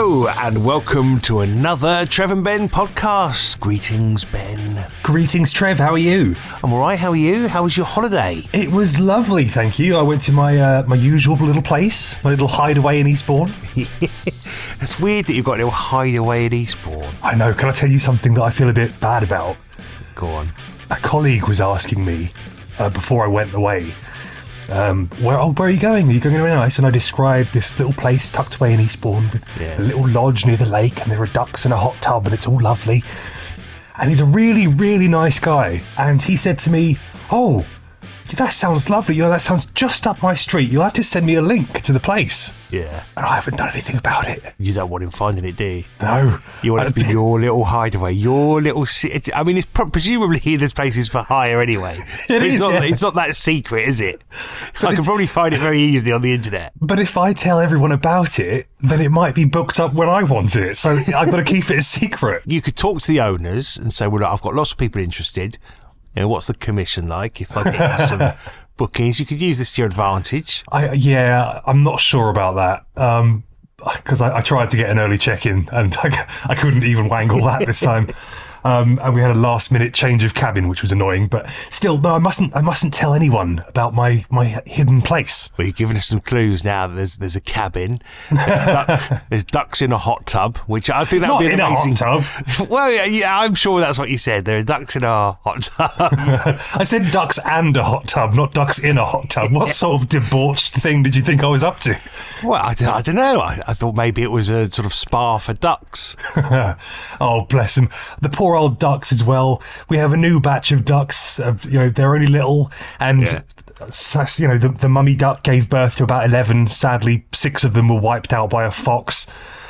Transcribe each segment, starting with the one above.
Hello and welcome to another Trev and Ben podcast. Greetings, Ben. Greetings, Trev. How are you? I'm alright, how are you? How was your holiday? It was lovely, thank you. I went to my my usual little place, my little hideaway in Eastbourne. It's weird that you've got a little hideaway in Eastbourne. I know, can I tell you something that I feel a bit bad about? Go on. A colleague was asking me before I went away, where are you going? Are you going anywhere nice? And I described this little place tucked away in Eastbourne with a little lodge near the lake, and there are ducks and a hot tub, and it's all lovely. And he's a really, really nice guy. And he said to me, "Oh, that sounds lovely. You know, that sounds just up my street. You'll have to send me a link to the place." Yeah. And I haven't done anything about it. You don't want him finding it, do you? No. You want it to be your little hideaway, your little... I mean, it's presumably this place is for hire anyway. So it's not that secret, is it? I can probably find it very easily on the internet. But if I tell everyone about it, then it might be booked up when I want it. So I've got to keep it a secret. You could talk to the owners and say, well, look, I've got lots of people interested. You know, what's the commission like if I get some bookings? You could use this to your advantage. I'm not sure about that. Because I tried to get an early check-in and I couldn't even wangle that this time. And we had a last-minute change of cabin, which was annoying. But still, no, I mustn't tell anyone about my hidden place. Well, you've given us some clues now. There's a cabin. There's ducks in a hot tub, which I think that would be an amazing... Not in a hot tub. Well, yeah, I'm sure that's what you said. There are ducks in a hot tub. I said ducks and a hot tub, not ducks in a hot tub. What sort of debauched thing did you think I was up to? Well, I don't know. I thought maybe it was a sort of spa for ducks. Oh, bless them. The poor old ducks as well. We have a new batch of ducks. They're only little, and the mummy duck gave birth to about 11. Sadly, 6 of them were wiped out by a fox.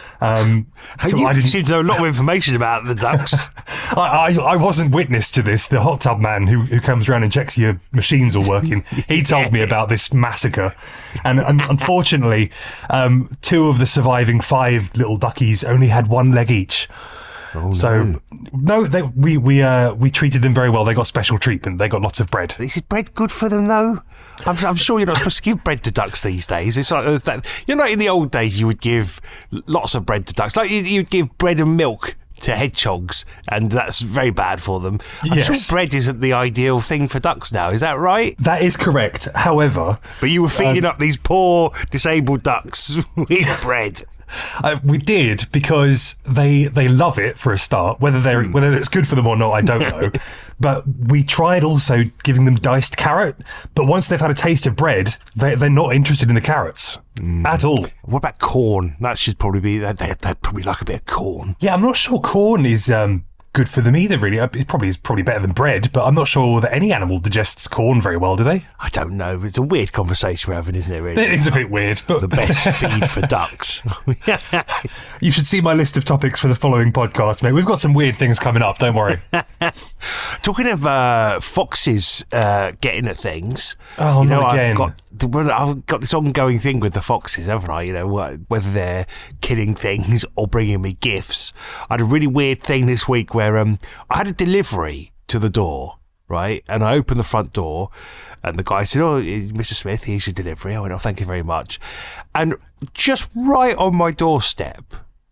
You seem to know a lot of information about the ducks. I wasn't witness to this. The hot tub man who comes around and checks your machines are working, he told me about this massacre. And unfortunately, 2 of the surviving 5 little duckies only had 1 leg each. Oh, no, we treated them very well. They got special treatment. They got lots of bread. Is bread good for them, though? I'm sure you're not supposed to give bread to ducks these days. It's like that. You know, in the old days, you would give lots of bread to ducks. Like you'd give bread and milk to hedgehogs, and that's very bad for them. I'm sure bread isn't the ideal thing for ducks now. Is that right? That is correct. However... But you were feeding up these poor, disabled ducks with bread. We did, because they love it for a start. Whether it's good for them or not, I don't know. But we tried also giving them diced carrot. But once they've had a taste of bread, they're not interested in the carrots at all. What about corn? That should probably be... They'd probably like a bit of corn. Yeah, I'm not sure corn is... good for them either, really. It probably is better than bread, but I'm not sure that any animal digests corn very well, do they? I don't know. It's a weird conversation we're having, isn't it, really? It is a bit weird, but... The best feed for ducks. You should see my list of topics for the following podcast, mate. We've got some weird things coming up, don't worry. Talking of foxes getting at things... Oh, not again. I've got this ongoing thing with the foxes, haven't I? You know, whether they're killing things or bringing me gifts. I had a really weird thing this week where I had a delivery to the door, right? And I opened the front door, and the guy said, "Oh, Mr. Smith, here's your delivery." I went, "Oh, thank you very much." And just right on my doorstep,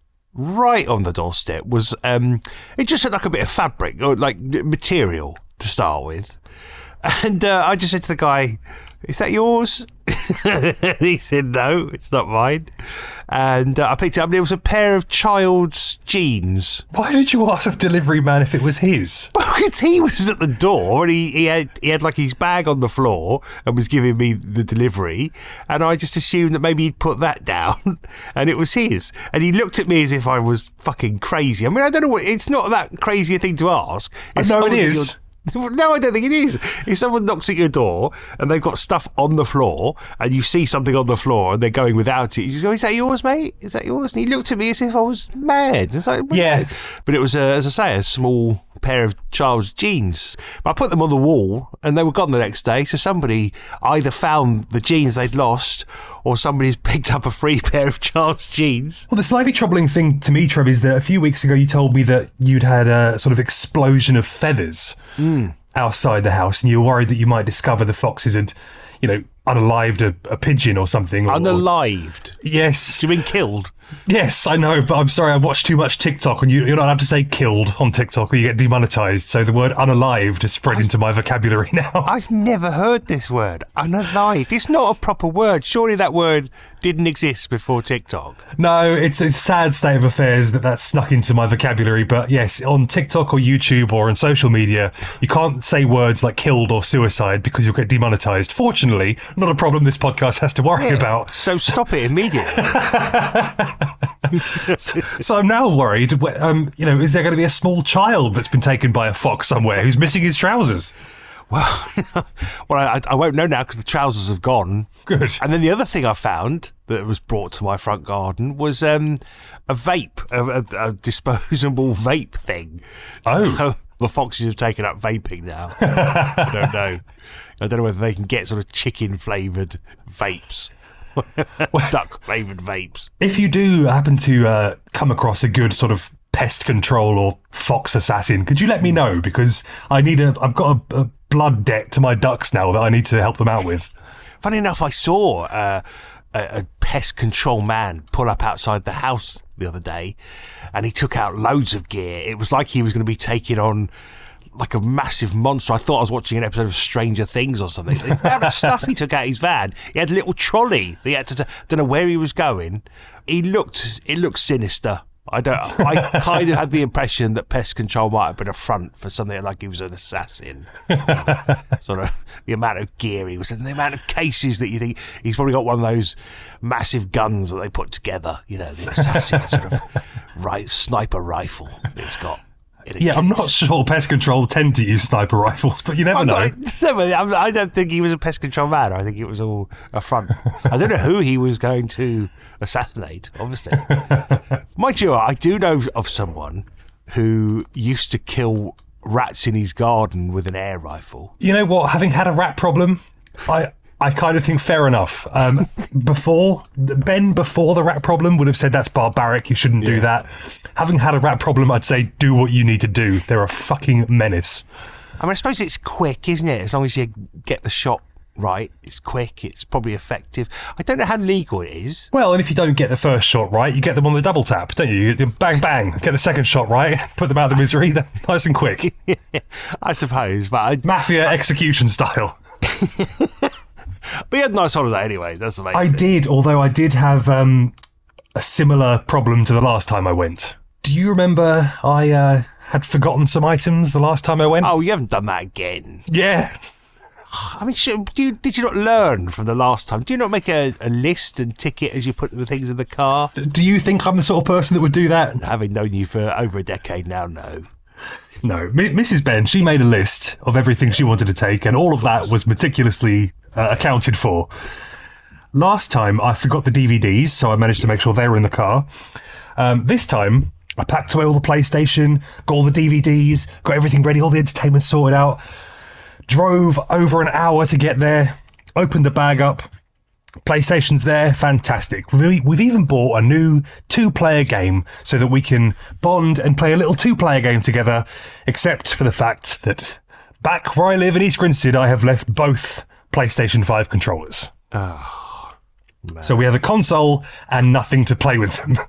was it just looked like a bit of fabric or like material to start with, and I just said to the guy, "Is that yours?" He said, "No, it's not mine." And I picked it up, and it was a pair of child's jeans. Why did you ask the delivery man if it was his? Well, because he was at the door, and he had like his bag on the floor and was giving me the delivery, and I just assumed that maybe he'd put that down, and it was his. And he looked at me as if I was fucking crazy. I mean, I don't know it's not that crazy a thing to ask. No, it is. No, I don't think it is. If someone knocks at your door and they've got stuff on the floor and you see something on the floor and they're going without it, you just go, "Is that yours, mate? Is that yours?" And he looked at me as if I was mad. It's like, yeah. But it was, as I say, a small pair of child's jeans. But I put them on the wall and they were gone the next day. So somebody either found the jeans they'd lost or somebody's picked up a free pair of child's jeans. Well, the slightly troubling thing to me, Trev, is that a few weeks ago you told me that you'd had a sort of explosion of feathers outside the house, and you were worried that you might discover the foxes had, unalived a pigeon or something. Unalived? Yes. Do you mean killed? Yes, I know, but I'm sorry, I watched too much TikTok, and you're not allowed to say killed on TikTok or you get demonetized, so the word unalived has spread into my vocabulary now. I've never heard this word, unalived. It's not a proper word. Surely that word didn't exist before TikTok. No, it's a sad state of affairs that's snuck into my vocabulary, but yes, on TikTok or YouTube or on social media, you can't say words like killed or suicide because you'll get demonetized. Fortunately, not a problem this podcast has to worry about. So stop it immediately. So I'm now worried, is there going to be a small child that's been taken by a fox somewhere who's missing his trousers? Well, I won't know now because the trousers have gone. Good. And then the other thing I found that was brought to my front garden was a vape, a disposable vape thing. Oh. So the foxes have taken up vaping now. I don't know. I don't know whether they can get sort of chicken-flavoured vapes. Duck-flavoured vapes. If you do happen to come across a good sort of pest control or fox assassin, could you let me know? Because I've got a blood debt to my ducks now that I need to help them out with. Funny enough, I saw a pest control man pull up outside the house the other day, and he took out loads of gear. It was like he was going to be taking on like a massive monster. I thought I was watching an episode of Stranger Things or something. The amount of stuff he took out his van. He had a little trolley. He had to don't know where he was going. It looked sinister. I kind of had the impression that pest control might have been a front for something like he was an assassin. Sort of the amount of gear he was in, the amount of cases that you think he's probably got one of those massive guns that they put together. The assassin sort of sniper rifle that he's got. Yeah, I'm not sure pest control tend to use sniper rifles, but you never know. I don't think he was a pest control man. I think it was all a front. I don't know who he was going to assassinate, obviously. Mind you, I do know of someone who used to kill rats in his garden with an air rifle. You know what? Having had a rat problem, I kind of think fair enough. Before the rat problem would have said that's barbaric, you shouldn't do that. Having had a rat problem, I'd say do what you need to do. They're a fucking menace. I suppose it's quick, isn't it? As long as you get the shot right, it's quick, it's probably effective. I don't know how legal it is. Well, and if you don't get the first shot right, you get them on the double tap, don't you? You bang, bang, get the second shot right, put them out of the misery, nice and quick. I suppose, but... Mafia execution style. But you had a nice holiday anyway, that's the main thing. I did, although I did have a similar problem to the last time I went. Do you remember I had forgotten some items the last time I went? Oh, you haven't done that again? Yeah. I mean, did you not learn from the last time? Do you not make a list and tick it as you put the things in the car? Do you think I'm the sort of person that would do that? Having known you for over a decade now, no. No, Mrs. Ben, she made a list of everything she wanted to take, and all of that was meticulously accounted for. Last time, I forgot the DVDs, so I managed to make sure they were in the car. This time, I packed away all the PlayStation, got all the DVDs, got everything ready, all the entertainment sorted out, drove over an hour to get there, opened the bag up, PlayStation's there, fantastic. We've even bought a new 2-player game so that we can bond and play a little 2-player game together, except for the fact that back where I live in East Grinstead, I have left both PlayStation 5 controllers. Oh, man. So we have a console and nothing to play with them.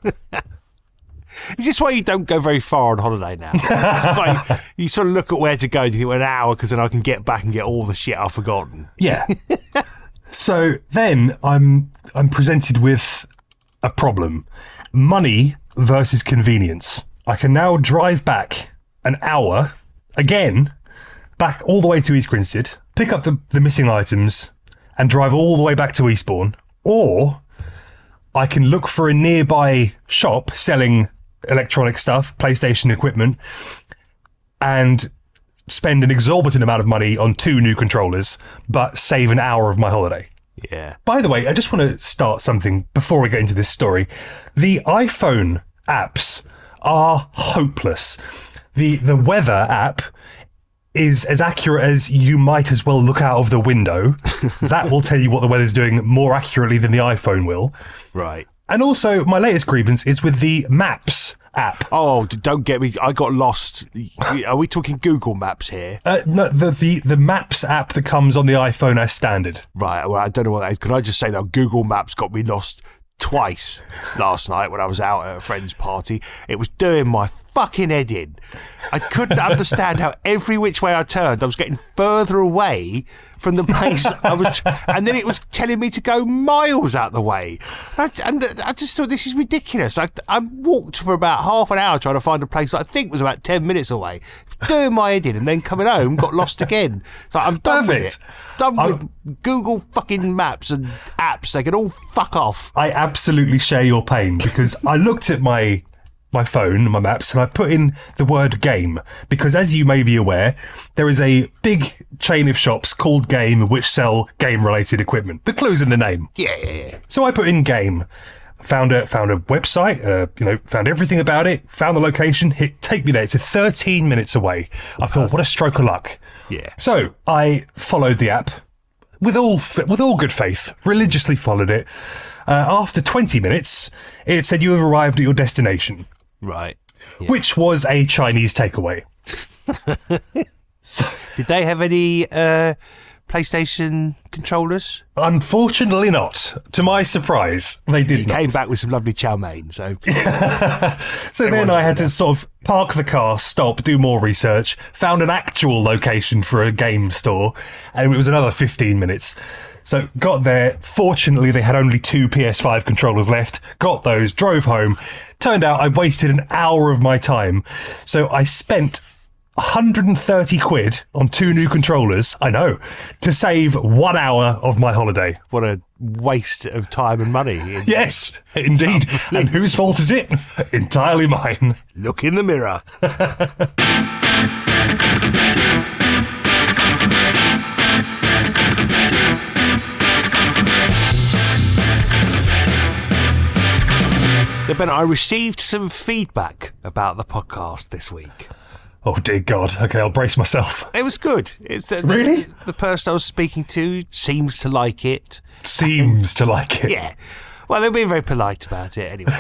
Is this why you don't go very far on holiday now? It's like you sort of look at where to go to think, an hour, because then I can get back and get all the shit I've forgotten. Yeah. So then I'm presented with a problem. Money versus convenience. I can now drive back an hour, again, back all the way to East Grinstead, pick up the missing items, and drive all the way back to Eastbourne. Or I can look for a nearby shop selling electronic stuff, PlayStation equipment, and spend an exorbitant amount of money on 2 new controllers, but save an hour of my holiday. Yeah. By the way, I just want to start something before we get into this story. The iPhone apps are hopeless. The weather app is as accurate as you might as well look out of the window. That will tell you what the weather's doing more accurately than the iPhone will. Right. And also, my latest grievance is with the Maps app. Oh, don't get me. I got lost. Are we talking Google Maps here? No, the Maps app that comes on the iPhone as standard. Right. Well, I don't know what that is. Can I just say that Google Maps got me lost twice last night when I was out at a friend's party. It was doing my fucking head in. I couldn't understand how every which way I turned, I was getting further away from the place I was, and then it was telling me to go miles out the way. And I just thought, this is ridiculous. I walked for about half an hour trying to find a place that I think was about 10 minutes away, doing my head in, and then coming home, got lost again. So I'm done with it. Done with Google fucking maps and apps. They can all fuck off. I absolutely share your pain, because I looked at my phone, my maps, and I put in the word game, because as you may be aware, there is a big chain of shops called Game which sell game-related equipment. The clue's in the name. Yeah. So I put in game, found a website, found everything about it, found the location, hit take me there. It's 13 minutes away. I thought, what a stroke of luck. Yeah. So I followed the app with all good faith, religiously followed it. After 20 minutes, it said you have arrived at your destination. Right. Yeah. Which was a Chinese takeaway. Did they have any PlayStation controllers? Unfortunately not. To my surprise, they did not. Came back with some lovely chow mein, so... So then I had to sort of park the car, stop, do more research, found an actual location for a game store, and it was another 15 minutes. So got there, fortunately they had only 2 PS5 controllers left, got those, drove home. Turned out I wasted an hour of my time. So I spent 130 quid on 2 new controllers, I know, to save 1 hour of my holiday. What a waste of time and money. Yes, indeed. And whose fault is it? Entirely mine. Look in the mirror. Ben, I received some feedback about the podcast this week. Oh, dear God. Okay, I'll brace myself. It was good. Really? The person I was speaking to seems to like it. Yeah. Well, they're being very polite about it anyway.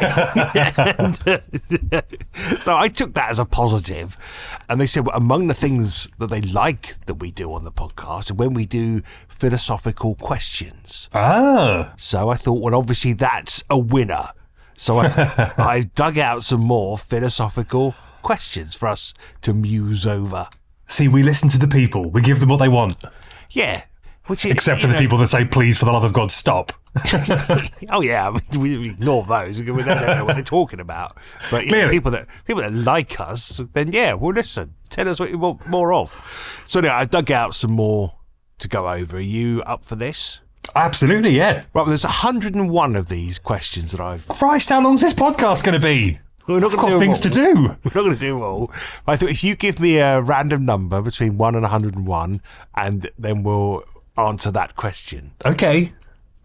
So I took that as a positive. And they said, well, among the things that they like that we do on the podcast, when we do philosophical questions. Ah. So I thought, well, obviously that's a winner. So I dug out some more philosophical questions for us to muse over. See, we listen to the people. We give them what they want. Yeah. Except for the people that say, please, for the love of God, stop. Oh, yeah. I mean, we ignore those. We don't know what they're talking about. But people that like us, then, yeah, we'll listen. Tell us what you want more of. So anyway, I dug out some more to go over. Are you up for this? Absolutely, yeah. Right, well, there's 101 of these questions that I've... Christ, how long's this podcast going to be? We're not I've got things to do. We're not going to do them all. I thought if you give me a random number between 1 and 101, and then we'll answer that question. Okay.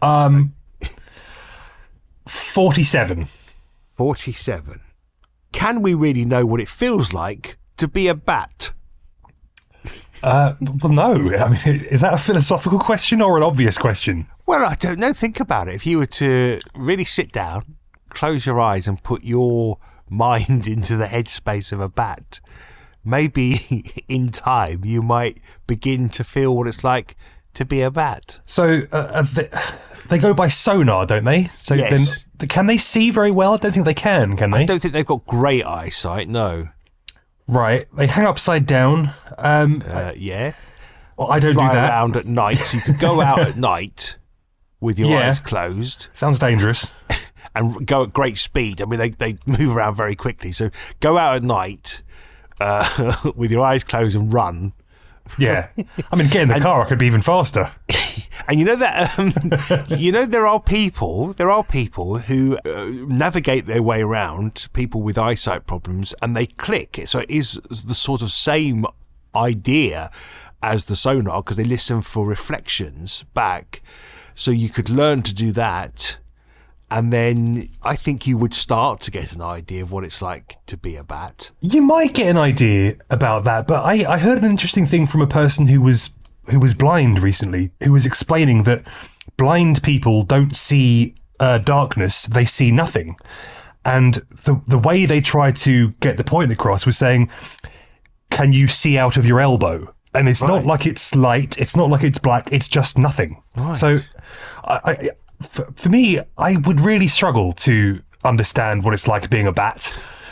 47. 47. Can we really know what it feels like to be a bat? Well, no. I mean, is that a philosophical question or an obvious question? Well, I don't know. Think about it. If you were to really sit down, close your eyes and put your mind into the headspace of a bat, maybe in time you might begin to feel what it's like to be a bat. So they go by sonar, don't they? So yes. Then, can they see very well? I don't think they can they? I don't think they've got great eyesight, no. Right. They hang upside down. Yeah. Well, I don't do that. Around at night, so you could go out at night with your eyes closed. Sounds dangerous. And go at great speed. I mean, they move around very quickly. So go out at night with your eyes closed and run. Yeah. I mean, get in the car, I could be even faster. And you know that, there are people who navigate their way around people with eyesight problems, and they click. So it is the sort of same idea as the sonar, because they listen for reflections back. So you could learn to do that. And then I think you would start to get an idea of what it's like to be a bat. You might get an idea about that, but I heard an interesting thing from a person who was blind recently, who was explaining that blind people don't see darkness, they see nothing. And the way they tried to get the point across was saying, can you see out of your elbow? And it's not like it's light, it's not like it's black, it's just nothing. Right. So for me, I would really struggle to understand what it's like being a bat.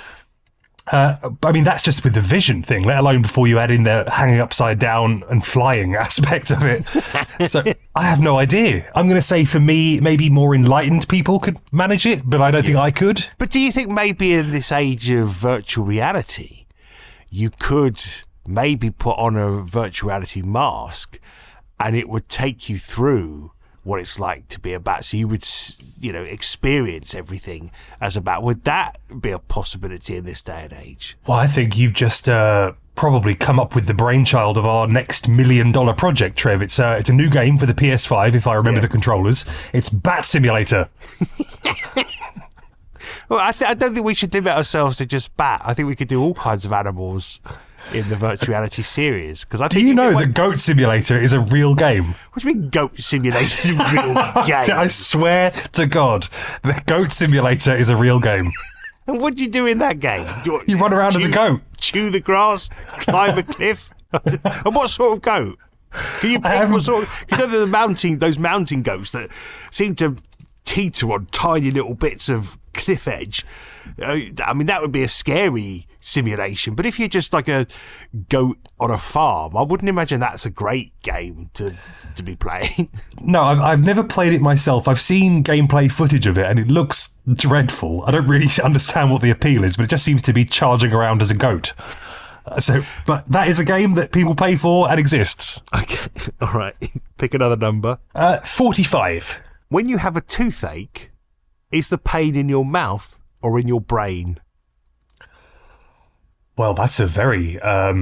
I mean, that's just with the vision thing, let alone before you add in the hanging upside down and flying aspect of it. So I have no idea. I'm going to say for me, maybe more enlightened people could manage it, but I don't think I could. But do you think maybe in this age of virtual reality, you could maybe put on a virtual reality mask and it would take you through what it's like to be a bat, so you would, experience everything as a bat? Would that be a possibility in this day and age? Well, I think you've just probably come up with the brainchild of our next $1 million project, Trev. It's a new game for the PS5, if I remember the controllers. It's Bat Simulator. Well, I don't think we should limit ourselves to just bat. I think we could do all kinds of animals in the virtual reality series. Do you know that Goat Simulator is a real game? What do you mean Goat Simulator is a real game? I swear to God, the Goat Simulator is a real game. And what do you do in that game? You run around as a goat. Chew the grass, climb a cliff. And what sort of goat? Can you pick what sort of... You know those mountain goats that seem to teeter on tiny little bits of cliff edge? I mean, that would be a scary simulation. But if you're just like a goat on a farm, I wouldn't imagine that's a great game to be playing. No, I've never played it myself. I've seen gameplay footage of it, and it looks dreadful. I don't really understand what the appeal is, but it just seems to be charging around as a goat. But that is a game that people pay for and exists. Okay, all right. Pick another number. 45. When you have a toothache, is the pain in your mouth or in your brain? Well, that's a very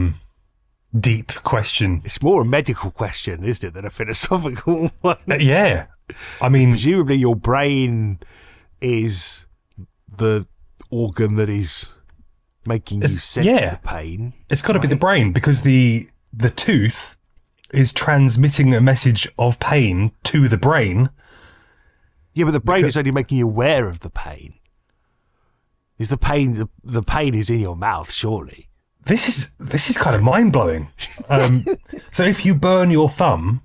deep question. It's more a medical question, isn't it, than a philosophical one? Yeah. I mean... Presumably your brain is the organ that is making you sense the pain. It's got to be the brain, because the tooth is transmitting a message of pain to the brain. Yeah, but the brain is only making you aware of the pain. Is the pain the pain is in your mouth, surely? This is kind of mind-blowing. So if you burn your thumb,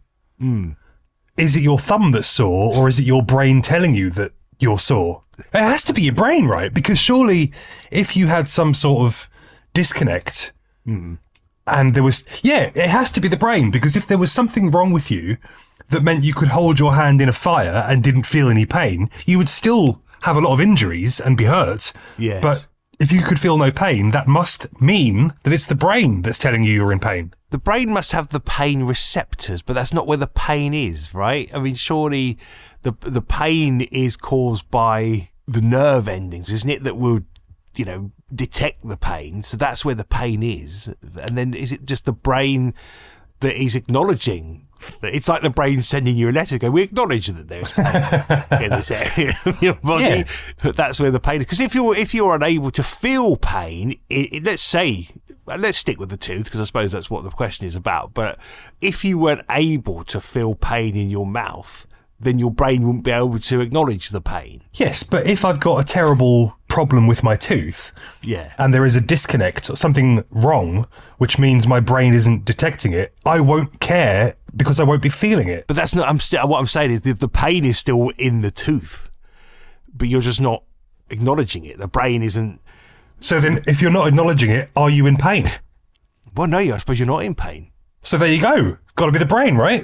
is it your thumb that's sore, or is it your brain telling you that you're sore? It has to be your brain, right? Because surely if you had some sort of disconnect and there was... Yeah, it has to be the brain, because if there was something wrong with you that meant you could hold your hand in a fire and didn't feel any pain, you would still have a lot of injuries and be hurt. Yes. But if you could feel no pain, that must mean that it's the brain that's telling you you're in pain. The brain must have the pain receptors, but that's not where the pain is, right? I mean, surely the pain is caused by the nerve endings, isn't it, that will, detect the pain. So that's where the pain is. And then is it just the brain that is acknowledging? It's like the brain sending you a letter going, we acknowledge that there's pain in this area of your body, but that's where the pain is. Because if you're unable to feel pain, let's stick with the tooth, because I suppose that's what the question is about. But if you weren't able to feel pain in your mouth, then your brain wouldn't be able to acknowledge the pain. Yes, but if I've got a terrible problem with my tooth, and there is a disconnect or something wrong, which means my brain isn't detecting it, I won't care because I won't be feeling it. But that's not. What I'm saying is the pain is still in the tooth, but you're just not acknowledging it. The brain isn't. So then, if you're not acknowledging it, are you in pain? Well, no, I suppose you're not in pain. So there you go. Got to be the brain, right?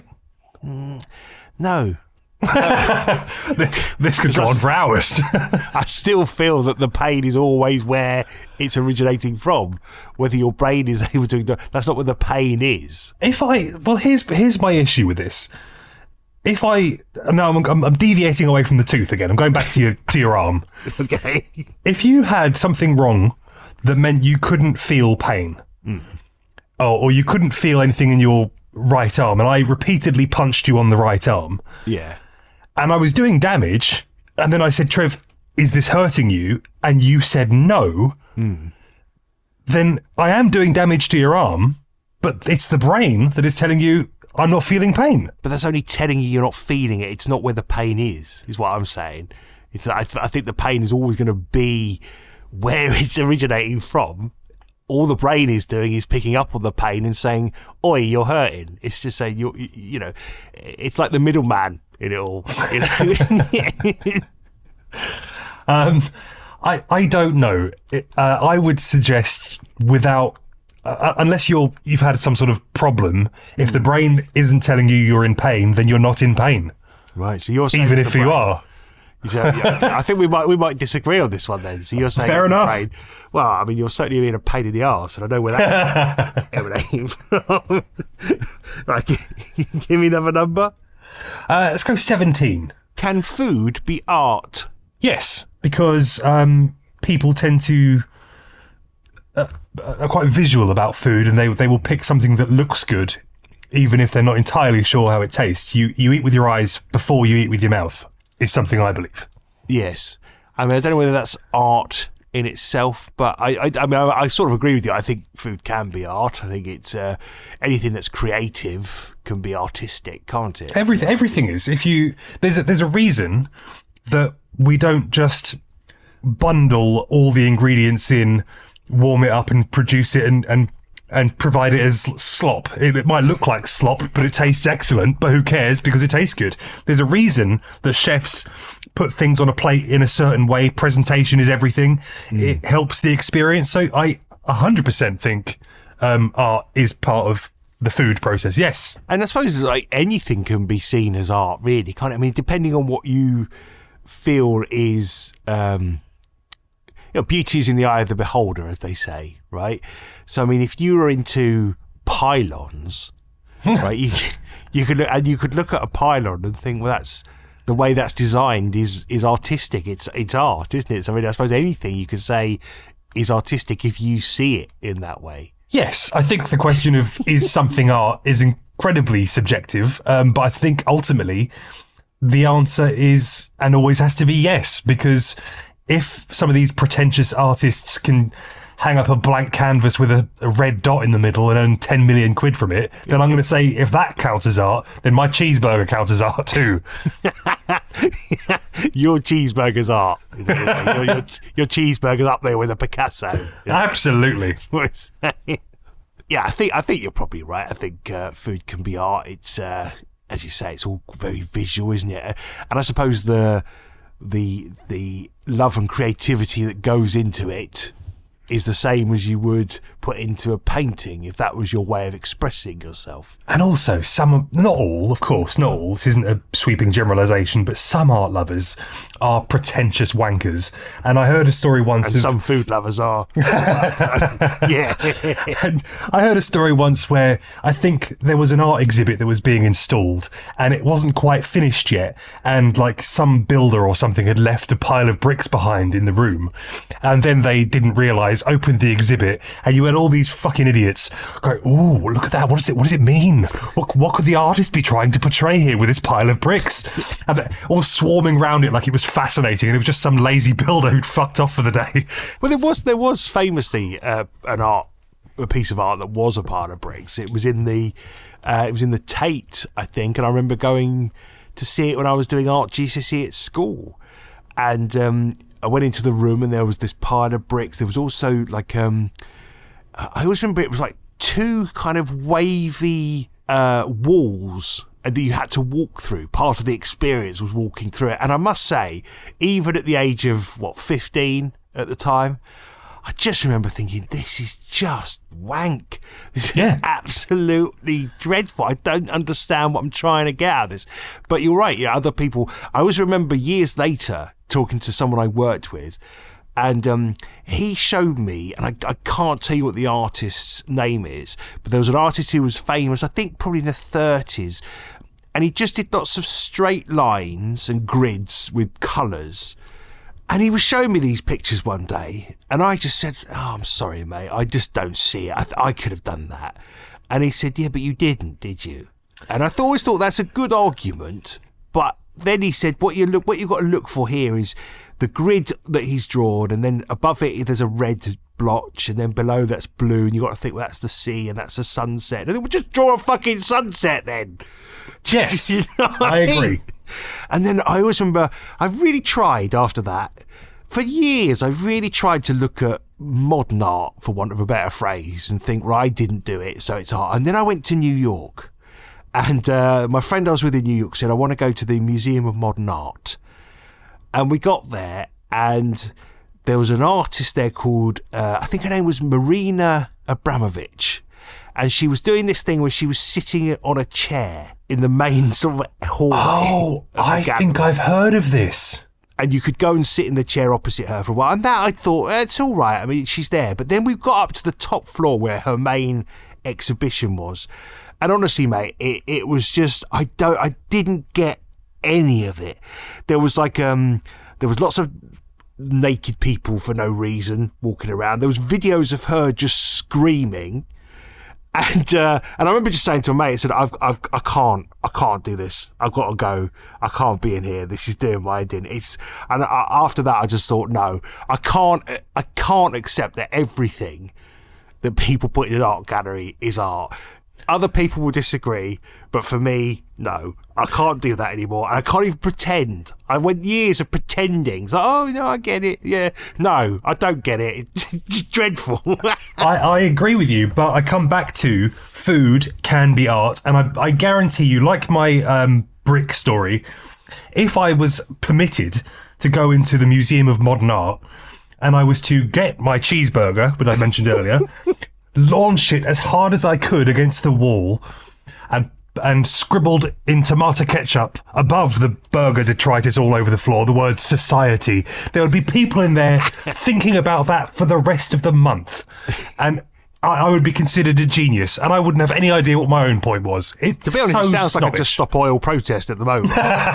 No. This could go on for hours. I still feel that the pain is always where it's originating from. Whether your brain is able to, that's not where the pain is. Here's my issue with this. I'm deviating away from the tooth again. I'm going back to your arm. Okay. If you had something wrong that meant you couldn't feel pain, or you couldn't feel anything in your right arm, and I repeatedly punched you on the right arm. Yeah. And I was doing damage, and then I said, Trev, is this hurting you? And you said no. Then I am doing damage to your arm, but it's the brain that is telling you I'm not feeling pain. But that's only telling you you're not feeling it. It's not where the pain is what I'm saying. It's that I think the pain is always going to be where it's originating from. all the brain is doing is picking up on the pain and saying, "Oi, you're hurting." It's just saying you know, it's like the middleman in it all. You know? I don't know. I would suggest without. Unless you've had some sort of problem, if the brain isn't telling you you're in pain, then you're not in pain. Right. So you're saying even if you are. So, I think we might disagree on this one then. So you're saying fair enough. Pain. Well, I mean, you're certainly in a pain in the arse, and I know where that's emanating from. Right, give me another number. Let's go 17. Can food be art? Yes, because people tend to are quite visual about food, and they will pick something that looks good, even if they're not entirely sure how it tastes. You eat with your eyes before you eat with your mouth, is something I believe. Yes. I mean, I don't know whether that's art in itself, but I mean, I sort of agree with you. I think food can be art. I think it's anything that's creative can be artistic, can't it? Everything is. There's a reason that we don't just bundle all the ingredients in, warm it up and produce it and provide it as slop. It might look like slop, but it tastes excellent, but who cares, because it tastes good. There's a reason that chefs put things on a plate in a certain way. Presentation is everything. It helps the experience. So I 100% think art is part of the food process. Yes. And I suppose like anything can be seen as art, really, can't it? I mean, depending on what you feel is beauty is in the eye of the beholder, as they say, right? So, I mean, if you were into pylons, right, you could look at a pylon and think, well, that's the way that's designed is artistic. It's art, isn't it? So, I mean, I suppose anything you could say is artistic if you see it in that way. Yes, I think the question of is something art is incredibly subjective, but I think ultimately the answer is and always has to be yes, because if some of these pretentious artists can hang up a blank canvas with a red dot in the middle and earn 10 million quid from it, then I'm going to say if that counts as art, then my cheeseburger counts as art too. Your cheeseburger's art. Your cheeseburger's up there with a Picasso. Absolutely. Yeah, I think you're probably right. I think food can be art. It's as you say, it's all very visual, isn't it? And I suppose the love and creativity that goes into it is the same as you would put into a painting if that was your way of expressing yourself. And also, not all, of course, not all, this isn't a sweeping generalisation, but some art lovers are pretentious wankers. And I heard a story once and some food lovers are. Yeah. And I heard a story once where I think there was an art exhibit that was being installed and it wasn't quite finished yet. And like some builder or something had left a pile of bricks behind in the room. And then they didn't realise, opened the exhibit, and you had all these fucking idiots go, "Ooh, look at that! What does it mean? What could the artist be trying to portray here with this pile of bricks?" And they're all swarming around it like it was fascinating, and it was just some lazy builder who'd fucked off for the day. Well, there was famously a piece of art that was a pile of bricks. It was in the Tate, I think, and I remember going to see it when I was doing art GCSE at school, and I went into the room and there was this pile of bricks. There was also like I always remember it was like two kind of wavy walls that you had to walk through. Part of the experience was walking through it. And I must say, even at the age of 15 at the time, I just remember thinking, this is just wank. This is absolutely dreadful. I don't understand what I'm trying to get out of this. But you're right, yeah, other people. I always remember years later talking to someone I worked with, and he showed me, and I can't tell you what the artist's name is, but there was an artist who was famous, I think probably in the 30s, and he just did lots of straight lines and grids with colours. And he was showing me these pictures one day, and I just said, "Oh, I'm sorry, mate, I just don't see it. I could have done that." And he said, "Yeah, but you didn't, did you?" And I always thought that's a good argument, but then he said, what you've got to look for here is the grid that he's drawn, and then above it there's a red blotch, and then below that's blue, and you've got to think, well, that's the sea and that's the sunset. And then we'll just draw a fucking sunset then. Yes, you know I agree. And then I always remember, I really tried after that. For years, I really tried to look at modern art, for want of a better phrase, and think, well, I didn't do it, so it's art. And then I went to New York, and my friend I was with in New York said, I want to go to the Museum of Modern Art. And we got there, and there was an artist there called, I think her name was Marina Abramovich. And she was doing this thing where she was sitting on a chair in the main sort of hallway. Oh, I think I've heard of this. And you could go and sit in the chair opposite her for a while. And that I thought, it's all right. I mean, she's there. But then we got up to the top floor where her main exhibition was. And honestly, mate, it was just, I didn't get any of it. There was like, there was lots of naked people for no reason walking around. There was videos of her just screaming. And I remember just saying to a mate, I said, I can't do this. I've got to go. I can't be in here. This is doing my head in. After that, I just thought, no, I can't accept that everything that people put in an art gallery is art. Other people will disagree, but for me, no, I can't do that anymore. And I can't even pretend. I went years of pretending. It's like, oh, no, I get it. Yeah. No, I don't get it. It's dreadful. I agree with you, but I come back to food can be art. And I guarantee you, like my brick story, if I was permitted to go into the Museum of Modern Art and I was to get my cheeseburger, which I mentioned earlier, launch it as hard as I could against the wall and scribbled in tomato ketchup above the burger detritus all over the floor the word society, there would be people in there thinking about that for the rest of the month. And I would be considered a genius, and I wouldn't have any idea what my own point was. To be honest, it sounds like a Just Stop Oil protest at the moment.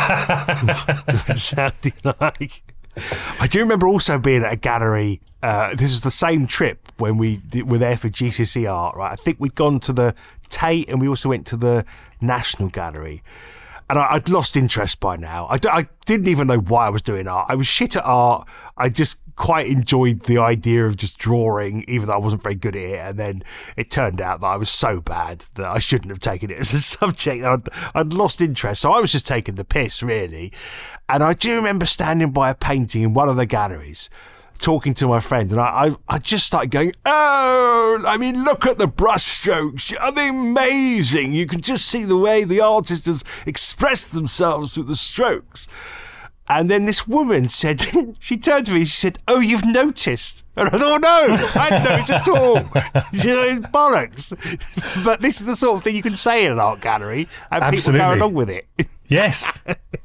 It's sounding like... I do remember also being at a gallery. This was the same trip when we were there for GCSE art, right? I think we'd gone to the Tate and we also went to the National Gallery. And I'd lost interest by now. I didn't even know why I was doing art. I was shit at art. I just quite enjoyed the idea of just drawing, even though I wasn't very good at it. And then it turned out that I was so bad that I shouldn't have taken it as a subject. I'd lost interest. So I was just taking the piss, really. And I do remember standing by a painting in one of the galleries, talking to my friend, and I just started going, oh, I mean, look at the brush strokes. Are they amazing? You can just see the way the artist has expressed themselves through the strokes. And then this woman said, she turned to me, she said, oh, you've noticed. And I thought, no, I hadn't noticed at all. She said, bollocks. But this is the sort of thing you can say in an art gallery, and Absolutely. People go along with it. Yes.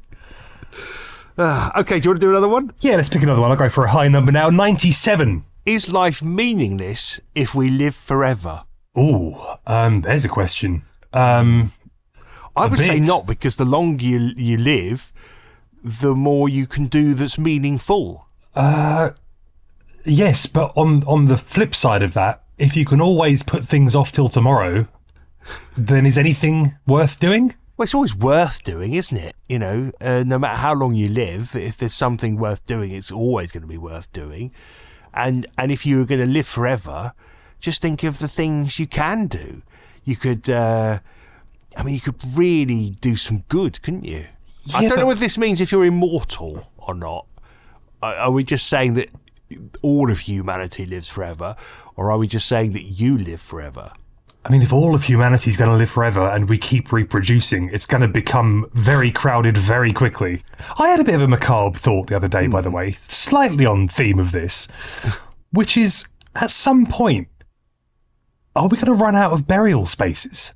Okay, do you want to do another one? Yeah, let's pick another one. I'll go for a high number now. 97. Is life meaningless if we live forever? Oh, there's a question. I would say not, because the longer you live, the more you can do that's meaningful. Yes, but on the flip side of that, if you can always put things off till tomorrow, then is anything worth doing? Well, it's always worth doing, isn't it? You know, no matter how long you live, if there's something worth doing, it's always going to be worth doing. And if you were going to live forever, just think of the things you can do. You could, you could really do some good, couldn't you? Yeah, I don't know whether this means if you're immortal or not. Are we just saying that all of humanity lives forever, or are we just saying that you live forever? I mean, if all of humanity is going to live forever and we keep reproducing, it's going to become very crowded very quickly. I had a bit of a macabre thought the other day, by the way, slightly on theme of this, which is, at some point, are we going to run out of burial spaces?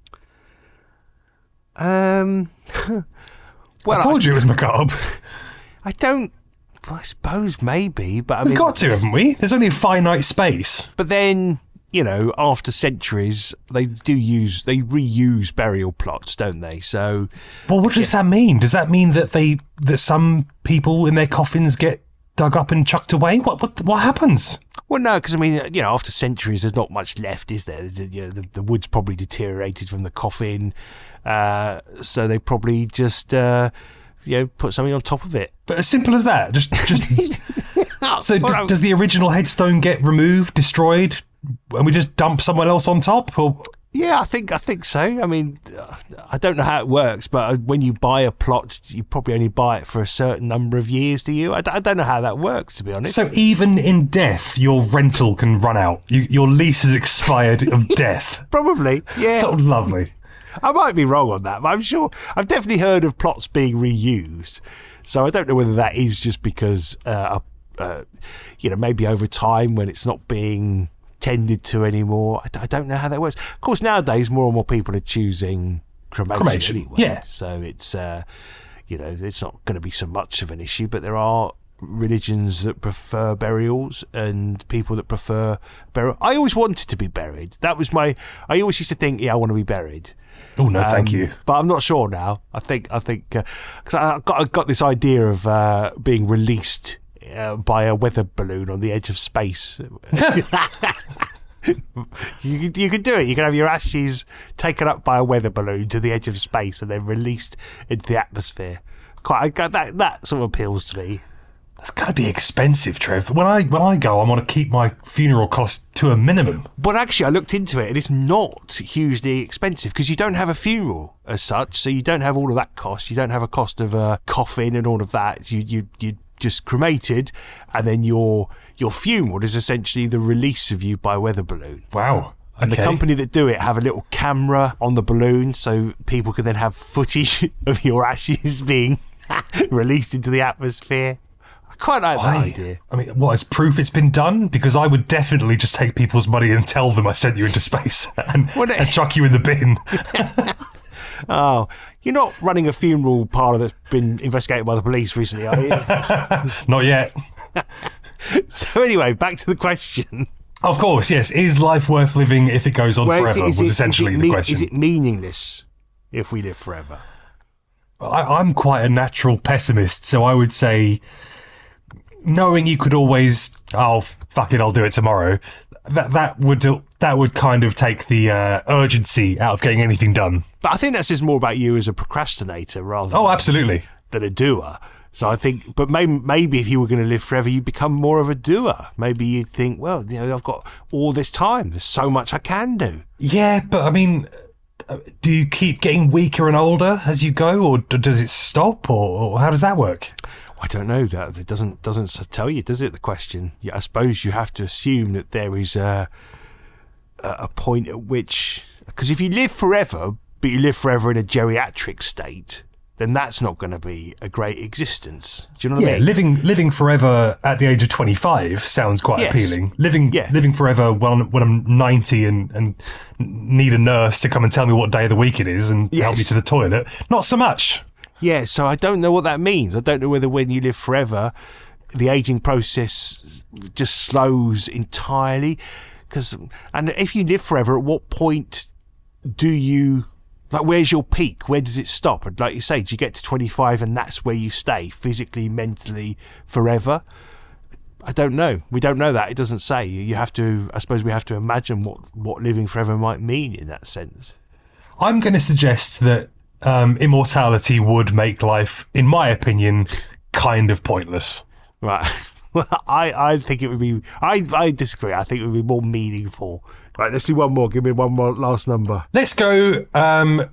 Well, I told you it was macabre. I suppose maybe, but We've got to, haven't we? There's only a finite space. But then, you know, after centuries, they reuse burial plots, don't they? So, well, what does that mean? Does that mean that some people in their coffins get dug up and chucked away? What happens? Well, no, because I mean, you know, after centuries, there's not much left, is there? The wood's probably deteriorated from the coffin, so they probably just put something on top of it. But as simple as that, just. So does the original headstone get removed, destroyed, and we just dump someone else on top? Or Yeah, I think so. I mean, I don't know how it works, but when you buy a plot, you probably only buy it for a certain number of years, do you? I don't know how that works, to be honest. So even in death, your rental can run out. Your lease is expired of death. Probably, yeah. Oh, lovely. I might be wrong on that, but I'm sure I've definitely heard of plots being reused. So I don't know whether that is just because, maybe over time when it's not being tended to anymore. I don't know how that works. Of course, nowadays more and more people are choosing cremation anyway. Yeah. So it's it's not going to be so much of an issue. But there are religions that prefer burials and people that prefer burial. I always wanted to be buried. I always used to think, I want to be buried. Oh no, thank you. But I'm not sure now. I think because I got this idea of being released by a weather balloon on the edge of space. You could do it. You can have your ashes taken up by a weather balloon to the edge of space and then released into the atmosphere. That sort of appeals to me. That's got to be expensive, Trev. When I go, I want to keep my funeral costs to a minimum. But actually, I looked into it, and it's not hugely expensive because you don't have a funeral as such, so you don't have all of that cost. You don't have a cost of a coffin and all of that. You just cremated, and then your funeral is essentially the release of you by weather balloon. Wow. Okay. And the company that do it have a little camera on the balloon, so people can then have footage of your ashes being released into the atmosphere. I quite like that idea. I mean, what, as proof it's been done? Because I would definitely just take people's money and tell them I sent you into space and chuck you in the bin. Oh, you're not running a funeral parlour that's been investigated by the police recently, are you? Not yet. So anyway, back to the question. Of course, yes. Is life worth living if it goes on forever? Was essentially the question. Is it meaningless if we live forever? I'm quite a natural pessimist, so I would say, knowing you could always, fuck it, I'll do it tomorrow. That would kind of take the urgency out of getting anything done. But I think that's just more about you as a procrastinator rather absolutely. than a doer. So I think, but maybe if you were going to live forever, you'd become more of a doer. Maybe you'd think, well, I've got all this time. There's so much I can do. Yeah, but I mean, do you keep getting weaker and older as you go, or does it stop, or how does that work? I don't know. That it doesn't tell you, does it? The question. Yeah, I suppose you have to assume that there is a point at which, because if you live forever, but you live forever in a geriatric state, then that's not going to be a great existence. Do you know what I mean? Living forever at the age of 25 sounds quite appealing. Living forever when I'm 90 and need a nurse to come and tell me what day of the week it is and help me to the toilet, not so much. Yeah, so I don't know what that means. I don't know whether when you live forever, the aging process just slows entirely. And if you live forever, at what point do you... Like, where's your peak? Where does it stop? And like you say, do you get to 25 and that's where you stay, physically, mentally, forever? I don't know. We don't know that. It doesn't say. You have to... I suppose we have to imagine what living forever might mean in that sense. I'm going to suggest that immortality would make life, in my opinion, kind of pointless. Right. Well, I think it would be... I disagree. I think it would be more meaningful. Right, let's do one more. Give me one more last number. Let's go, as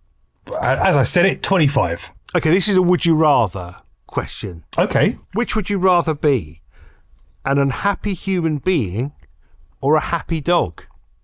I said it, 25. Okay, this is a would you rather question. Okay. Which would you rather be? An unhappy human being or a happy dog?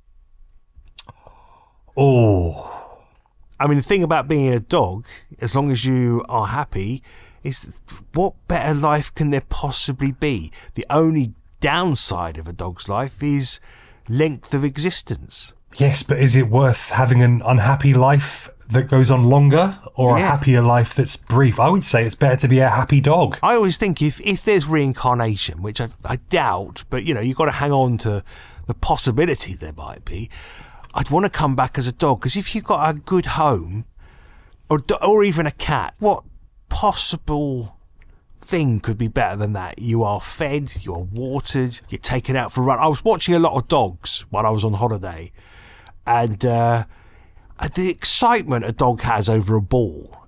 Oh... I mean, the thing about being a dog, as long as you are happy, is what better life can there possibly be? The only downside of a dog's life is length of existence. Yes, but is it worth having an unhappy life that goes on longer or a happier life that's brief? I would say it's better to be a happy dog. I always think if there's reincarnation, which I doubt, but, you've got to hang on to the possibility there might be, I'd want to come back as a dog, because if you've got a good home, or even a cat, what possible thing could be better than that? You are fed, you're watered, you're taken out for a run. I was watching a lot of dogs while I was on holiday, and the excitement a dog has over a ball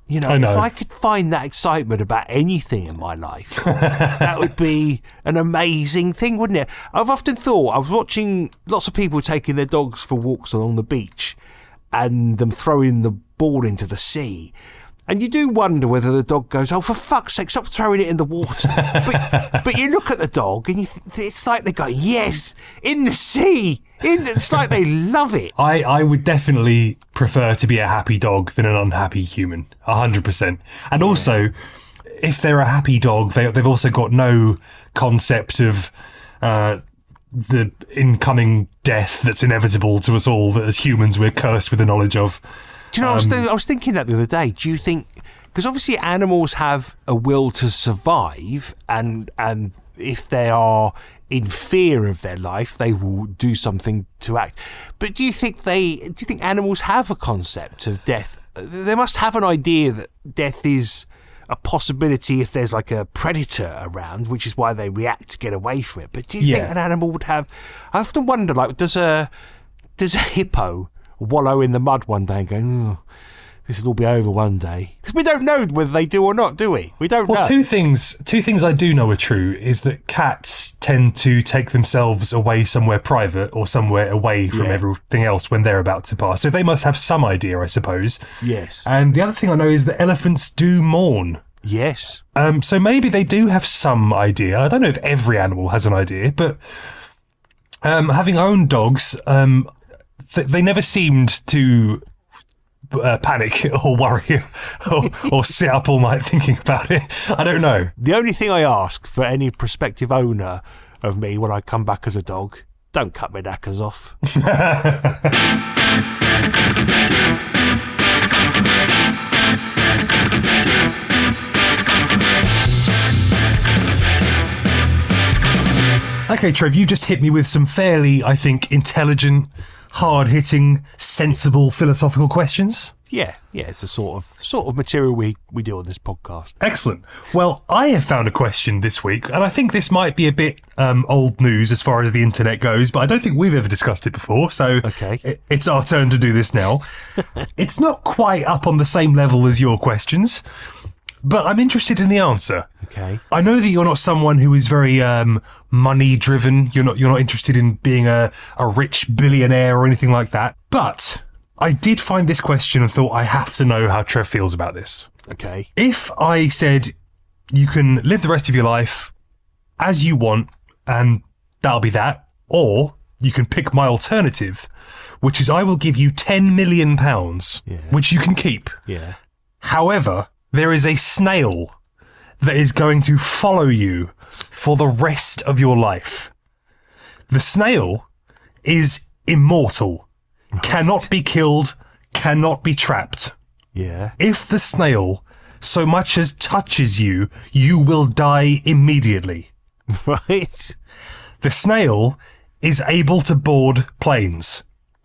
You know, I know. if I could find that excitement about anything in my life, that would be an amazing thing, wouldn't it? I've often thought, I was watching lots of people taking their dogs for walks along the beach and them throwing the ball into the sea. And you do wonder whether the dog goes, oh, for fuck's sake, stop throwing it in the water. But you look at the dog and it's like they go, yes, in the sea. It's like they love it. I would definitely prefer to be a happy dog than an unhappy human, 100%. And also, if they're a happy dog, they've also got no concept of the incoming death that's inevitable to us all, that as humans we're cursed with the knowledge of. Do you know, I was thinking that the other day. Do you think, because obviously animals have a will to survive, and if they are in fear of their life, they will do something to act. But do you think animals have a concept of death? They must have an idea that death is a possibility if there's like a predator around, which is why they react to get away from it. But do you think an animal would have? I often wonder, like, does a hippo wallow in the mud one day and go, oh, this will all be over one day? Because we don't know whether they do or not, do we? We don't know. Two things I do know are true is that cats tend to take themselves away somewhere private or somewhere away from everything else when they're about to pass. So they must have some idea, I suppose. Yes. And the other thing I know is that elephants do mourn. Yes. So maybe they do have some idea. I don't know if every animal has an idea, but having owned dogs, they never seemed to panic or worry or sit up all night thinking about it. I don't know. The only thing I ask for any prospective owner of me when I come back as a dog, don't cut my knackers off. Okay, Trev, you just hit me with some fairly, I think, intelligent, hard-hitting, sensible philosophical questions. Yeah, it's a sort of material we do on this podcast. Excellent. Well, I have found a question this week, and I think this might be a bit old news as far as the internet goes, but I don't think we've ever discussed it before, so it's our turn to do this now. It's not quite up on the same level as your questions, but I'm interested in the answer. Okay. I know that you're not someone who is very money driven. You're not interested in being a rich billionaire or anything like that. But I did find this question and thought I have to know how Trev feels about this. Okay. If I said you can live the rest of your life as you want and that'll be that, or you can pick my alternative, which is I will give you £10 million, which you can keep. Yeah. However, there is a snail that is going to follow you for the rest of your life. The snail is immortal, cannot be killed, cannot be trapped. Yeah. If the snail so much as touches you, you will die immediately. Right. The snail is able to board planes.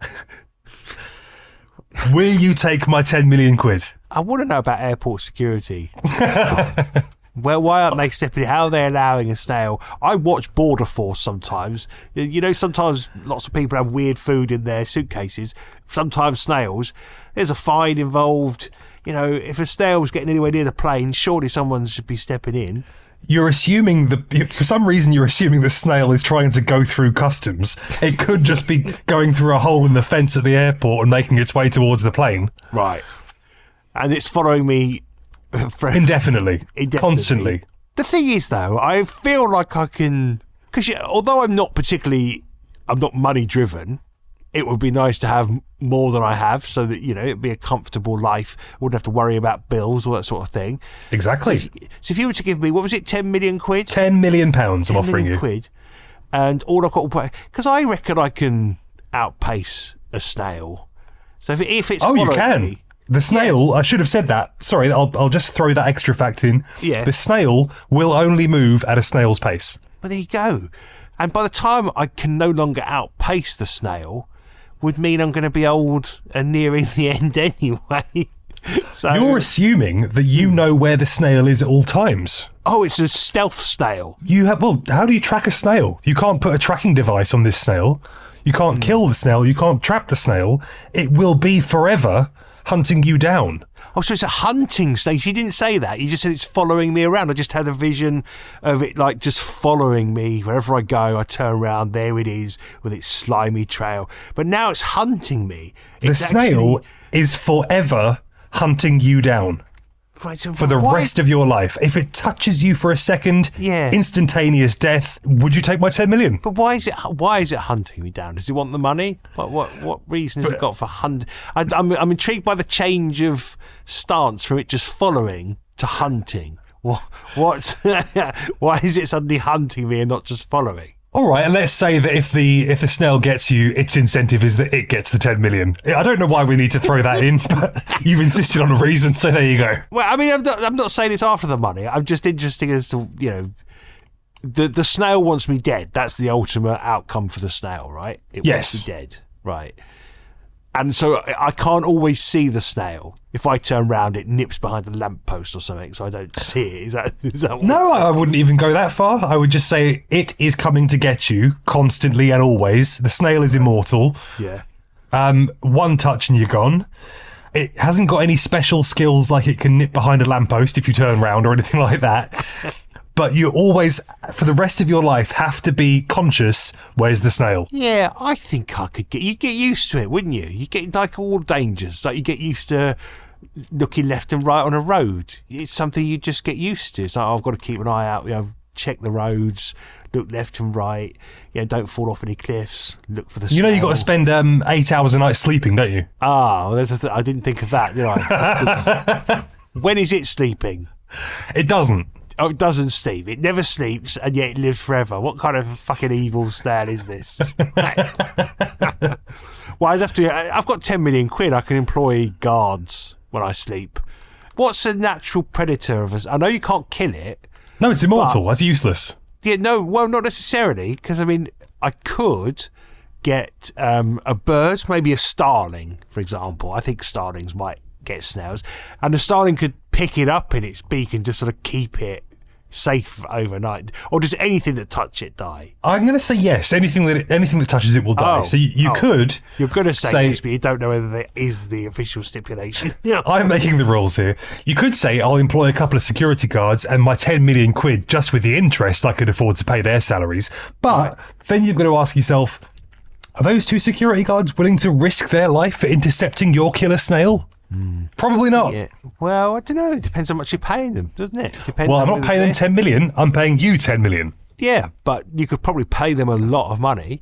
Will you take my 10 million quid? I want to know about airport security. Well, why aren't they stepping in? How are they allowing a snail? I watch Border Force sometimes. You know, sometimes lots of people have weird food in their suitcases. Sometimes snails. There's a fine involved. You know, if a snail's getting anywhere near the plane, surely someone should be stepping in. You're assuming for some reason you're assuming the snail is trying to go through customs. It could just be going through a hole in the fence at the airport and making its way towards the plane. Right. And it's following me indefinitely, constantly. The thing is, though, I feel like I can, because although I'm not money driven, it would be nice to have more than I have, so that, you know, it'd be a comfortable life. I wouldn't have to worry about bills, all that sort of thing. Exactly. So if you were to give me, what was it, 10 million quid? £10 million I'm offering you. Quid, and all I've got to pay, because I reckon I can outpace a snail. So if it's you can. Me, the snail, yes. I should have said that. Sorry, I'll just throw that extra fact in. Yeah. The snail will only move at a snail's pace. But there you go. And by the time I can no longer outpace the snail, would mean I'm going to be old and nearing the end anyway. So you're assuming that you know where the snail is at all times. Oh, it's a stealth snail. How do you track a snail? You can't put a tracking device on this snail. You can't kill the snail. You can't trap the snail. It will be forever hunting you down. Oh, so it's a hunting stage. You didn't say that. You just said it's following me around. I just had a vision of it like just following me. Wherever I go, I turn around. There it is with its slimy trail. But now it's hunting me. The snail is forever hunting you down. Right, so for the rest of your life. If it touches you for a second, instantaneous death. Would you take my 10 million? But why is it hunting me down? Does it want the money? What reason has it got for hunt? I'm intrigued by the change of stance from it just following to hunting. What's why is it suddenly hunting me and not just following? All right, and let's say that if the snail gets you, its incentive is that it gets the 10 million. I don't know why we need to throw that in, but you've insisted on a reason, so there you go. Well, I mean, I'm not saying it's after the money. I'm just interested as to, the snail wants me dead. That's the ultimate outcome for the snail, right? It wants me dead, right? And so I can't always see the snail. If I turn round, it nips behind a lamppost or something, so I don't see it. Is that what No, I wouldn't even go that far. I would just say it is coming to get you constantly and always. The snail is immortal. Yeah. One touch and you're gone. It hasn't got any special skills like it can nip behind a lamppost if you turn round or anything like that. But you always, for the rest of your life, have to be conscious, where's the snail? Yeah, I think I could you get used to it, wouldn't you? You get like all dangers, like you get used to looking left and right on a road. It's something you just get used to. It's like, I've got to keep an eye out, check the roads, look left and right, don't fall off any cliffs, look for the snail. You've got to spend 8 hours a night sleeping, don't you? Ah, well, I didn't think of that, did I? When is it sleeping? It doesn't. Oh, it doesn't sleep. It never sleeps, and yet it lives forever. What kind of fucking evil snail is this? Well, I've got 10 million quid. I can employ guards when I sleep. What's a natural predator of us? I know you can't kill it. No, it's immortal. That's useless. Yeah, no, well, not necessarily, because, I could get a bird, maybe a starling, for example. I think starlings might get snails, and the starling could pick it up in its beak and just sort of keep it safe overnight. Or does anything that touch it die? I'm going to say yes. Anything that touches it will die. So you could. You're going to say yes, but you don't know whether that is the official stipulation. I'm making the rules here. You could say I'll employ a couple of security guards and my 10 million quid just with the interest I could afford to pay their salaries. But then you've got to ask yourself, are those two security guards willing to risk their life for intercepting your killer snail? Probably not. Yeah. Well, I don't know. It depends how much you're paying them, doesn't it? Well, I'm not paying them 10 million. I'm paying you 10 million. Yeah, but you could probably pay them a lot of money.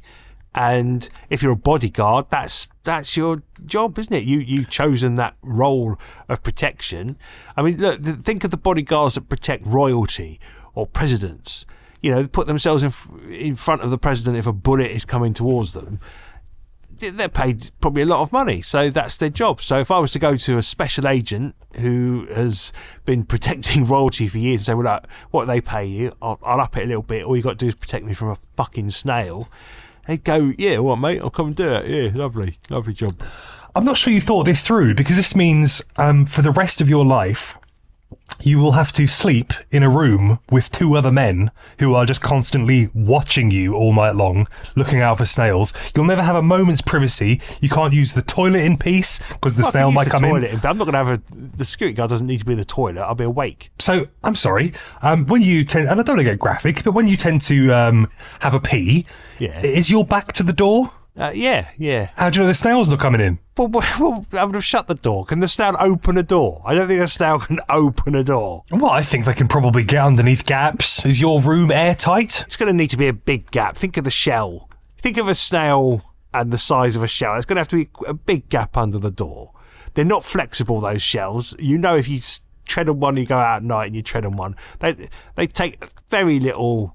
And if you're a bodyguard, that's your job, isn't it? You've chosen that role of protection. Look, think of the bodyguards that protect royalty or presidents. They put themselves in front of the president if a bullet is coming towards them. They're paid probably a lot of money, so that's their job. So if I was to go to a special agent who has been protecting royalty for years and say, well, look, what do they pay you? I'll up it a little bit. All you got to do is protect me from a fucking snail. They'd go, yeah, what, mate? I'll come and do it. Yeah, lovely job. I'm not sure you thought this through, because this means for the rest of your life, you will have to sleep in a room with two other men who are just constantly watching you all night long, looking out for snails. You'll never have a moment's privacy. You can't use the toilet in peace because the snail might come in. I'm not going to have the security guard doesn't need to be in the toilet. I'll be awake. So, I'm sorry, when you tend, and I don't want to get graphic, but when you tend to have a pee, is your back to the door? Yeah. How do you know the snail's not coming in? Well, I would have shut the door. Can the snail open a door? I don't think a snail can open a door. Well, I think they can probably get underneath gaps. Is your room airtight? It's going to need to be a big gap. Think of the shell. Think of a snail and the size of a shell. It's going to have to be a big gap under the door. They're not flexible, those shells. If you tread on one, you go out at night and you tread on one. They take very little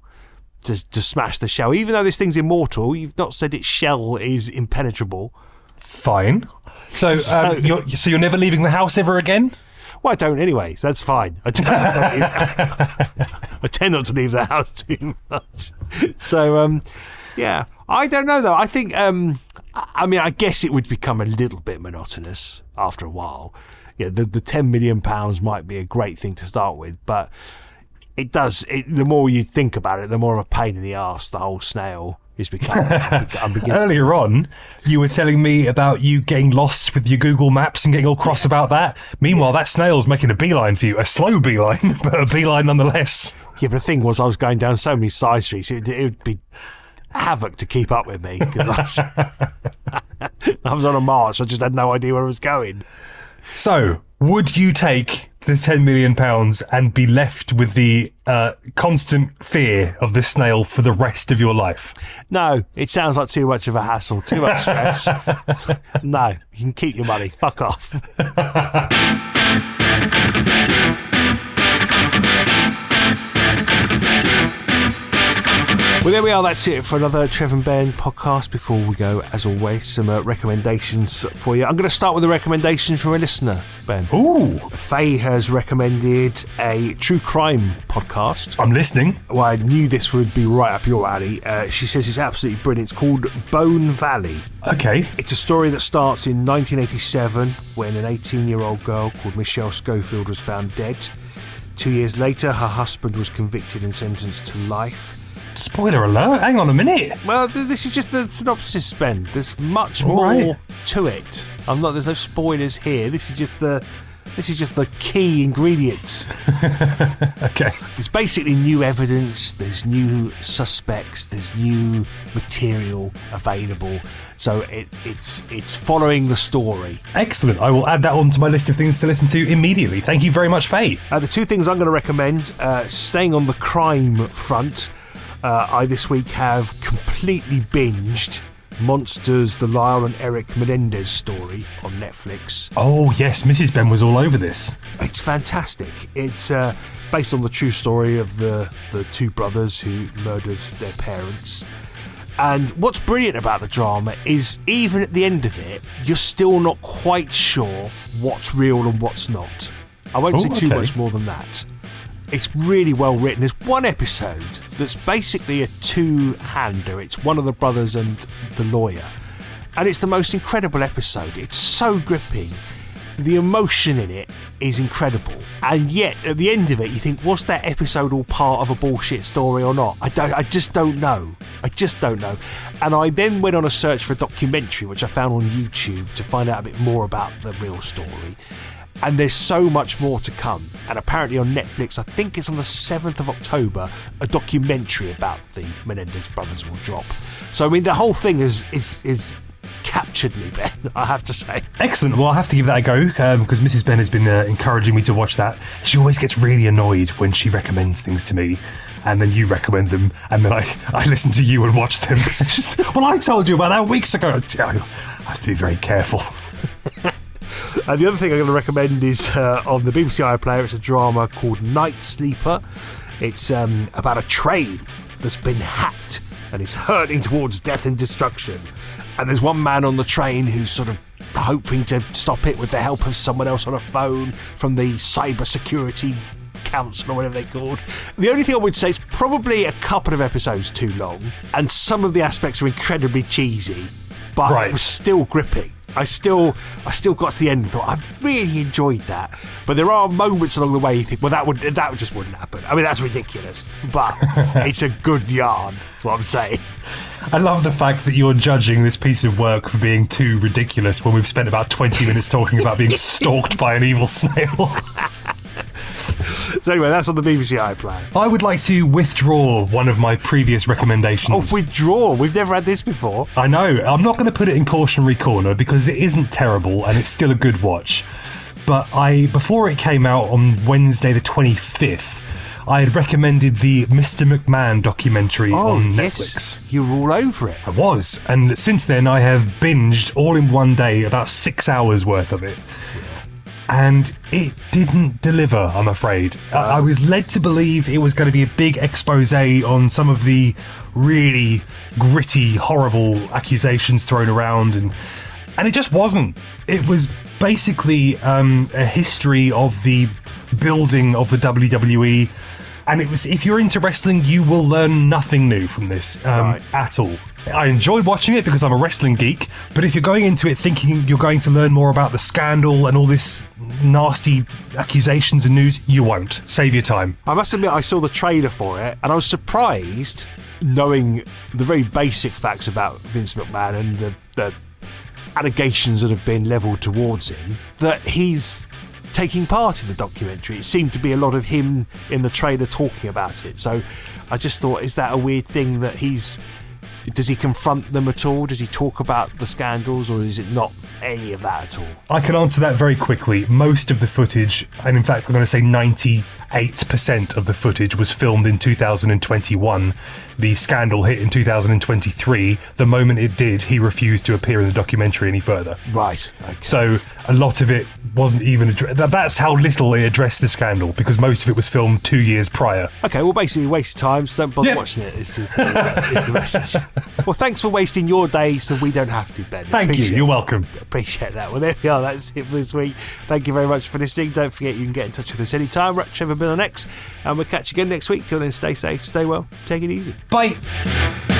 to smash the shell. Even though this thing's immortal, you've not said its shell is impenetrable. Fine. So you're never leaving the house ever again? Well, I don't anyway, so that's fine. I tend not to leave the house too much. So, I don't know though. I think, I guess it would become a little bit monotonous after a while. The £10 million might be a great thing to start with, but the more you think about it, the more of a pain in the arse the whole snail is becoming. I'm beginning. Earlier on, you were telling me about you getting lost with your Google Maps and getting all cross about that. Meanwhile, that snail's making a beeline for you. A slow beeline, but a beeline nonetheless. Yeah, but the thing was, I was going down so many side streets, it would be havoc to keep up with me. 'Cause I was on a march, I just had no idea where I was going. So, would you take the £10 million and be left with the constant fear of the snail for the rest of your life? No, it sounds like too much of a hassle, too much stress. No, you can keep your money. Fuck off. Well, there we are. That's it for another Trev and Ben podcast. Before we go, as always, some recommendations for you. I'm going to start with a recommendation from a listener, Ben. Ooh. Faye has recommended a true crime podcast. I'm listening. Well, I knew this would be right up your alley. She says it's absolutely brilliant. It's called Bone Valley. Okay. It's a story that starts in 1987 when an 18-year-old girl called Michelle Schofield was found dead. 2 years later, her husband was convicted and sentenced to life. Spoiler alert, hang on a minute. Well, this is just the synopsis, Ben. There's much All more right. to it. There's no spoilers here. This is just the key ingredients. Okay. There's basically new evidence, there's new suspects, there's new material available. So it's following the story. Excellent. I will add that onto my list of things to listen to immediately. Thank you very much, Faye. The two things I'm going to recommend, staying on the crime front, I this week have completely binged Monsters, the Lyle and Eric Menendez story on Netflix. Oh, yes, Mrs. Ben was all over this. It's fantastic. It's based on the true story of the two brothers who murdered their parents. And what's brilliant about the drama is even at the end of it, you're still not quite sure what's real and what's not. I won't say too much more than that. It's really well written. There's one episode that's basically a two-hander. It's one of the brothers and the lawyer. And it's the most incredible episode. It's so gripping. The emotion in it is incredible. And yet, at the end of it, you think, was that episode all part of a bullshit story or not? I just don't know. And I then went on a search for a documentary, which I found on YouTube, to find out a bit more about the real story. And there's so much more to come. And apparently on Netflix, I think it's on the 7th of October, a documentary about the Menendez brothers will drop. So, I mean, the whole thing is captured me, Ben, I have to say. Excellent. Well, I'll have to give that a go because Mrs. Ben has been encouraging me to watch that. She always gets really annoyed when she recommends things to me and then you recommend them and then I listen to you and watch them. Well, I told you about that weeks ago. I have to be very careful. And the other thing I'm going to recommend is on the BBC iPlayer. It's a drama called Night Sleeper. It's about a train that's been hacked and is hurtling towards death and destruction. And there's one man on the train who's sort of hoping to stop it with the help of someone else on a phone from the Cyber Security Council or whatever they're called. The only thing I would say is probably a couple of episodes too long, and some of the aspects are incredibly cheesy, but it was still gripping. I still got to the end and thought, I really enjoyed that. But there are moments along the way you think, well, that just wouldn't happen. I mean, that's ridiculous. But it's a good yarn, that's what I'm saying. I love the fact that you're judging this piece of work for being too ridiculous when we've spent about 20 minutes talking about being stalked by an evil snail. So anyway, that's on the BBC iPlayer. I would like to withdraw one of my previous recommendations. Oh, withdraw? We've never had this before. I know. I'm not going to put it in cautionary corner because it isn't terrible and it's still a good watch. But before it came out on Wednesday the 25th, I had recommended the Mr. McMahon documentary on Netflix. You were all over it. I was. And since then I have binged all in one day about 6 hours worth of it. And it didn't deliver, I'm afraid. I was led to believe it was going to be a big expose on some of the really gritty, horrible accusations thrown around, and it just wasn't. It was basically a history of the building of the WWE, and it was, if you're into wrestling, you will learn nothing new from this at all. I enjoyed watching it because I'm a wrestling geek, but if you're going into it thinking you're going to learn more about the scandal and all this nasty accusations and news, you won't. Save your time. I must admit, I saw the trailer for it and I was surprised. knowing the very basic facts about Vince McMahon and the allegations that have been levelled towards him, that he's taking part in the documentary. It seemed to be a lot of him in the trailer talking about it. So I just thought, is that a weird thing that does he confront them at all? Does he talk about the scandals, or is it not any of that at all? I can answer that very quickly. Most of the footage, and in fact I'm going to say 98% of the footage, was filmed in 2021. The scandal hit in 2023. The moment it did, he refused to appear in the documentary any further. Right. Okay. So a lot of it wasn't even that's how little they addressed the scandal, because most of it was filmed 2 years prior. Okay, well, basically waste time, so don't bother watching it. It's the message. Well, thanks for wasting your day so we don't have to, Ben. Thank you. You're welcome. Appreciate that. Well, there we are. That's it for this week. Thank you very much for listening. Don't forget you can get in touch with us anytime. Trevor Bill on X, and we'll catch you again next week. Till then, stay safe, stay well, take it easy. Bye.